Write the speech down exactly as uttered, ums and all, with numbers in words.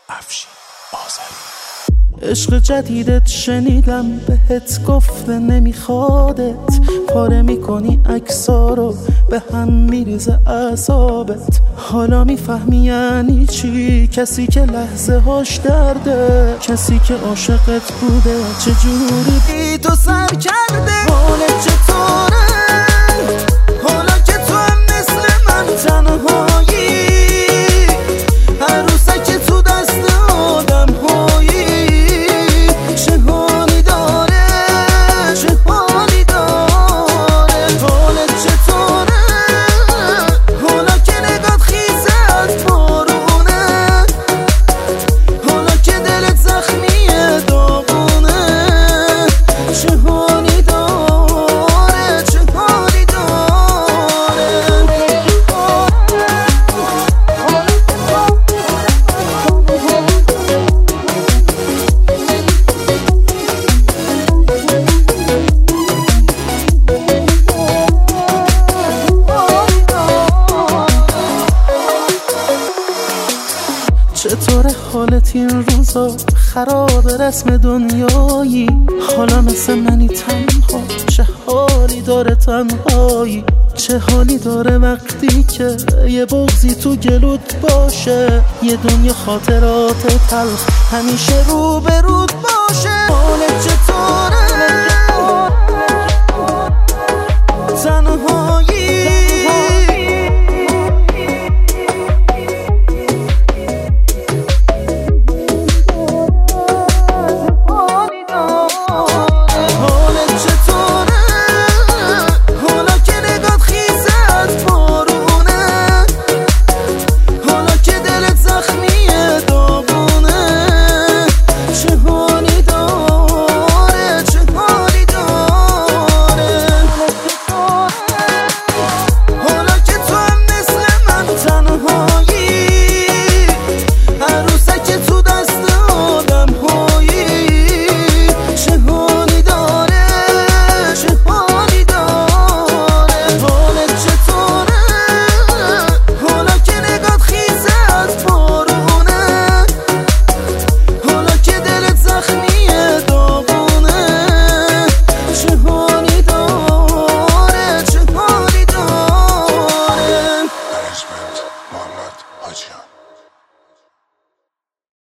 افشین آذری. عشق جدیدت شنیدم بهت گفته نمیخوادت، پاره میکنی عکسا رو به هم میریزه اعصابت. حالا میفهمی یعنی چی کسی که لحظه هاش درده، کسی که عاشقت بوده چجوری بی تو سر کرده. حالت چطوره حالا که تو هم مثل من تنهایی، عروسک تو دست آدم هایی. چه حالی داره چه حالی داره. حالت چطوره حالا که نگات خیزه از بارونه، حالا که دلت زخمیه داغونه. چه حالی داره چه حالی چطور حالت این روزا خراب رسم دنیایی؟ حالا مثل منی تنها، چه حالی داره تنهایی؟ چه حالی داره وقتی که یه بغضی تو گلوت باشه، یه دنیا خاطرات تلخ همیشه رو به رود باشه. حالت چطوره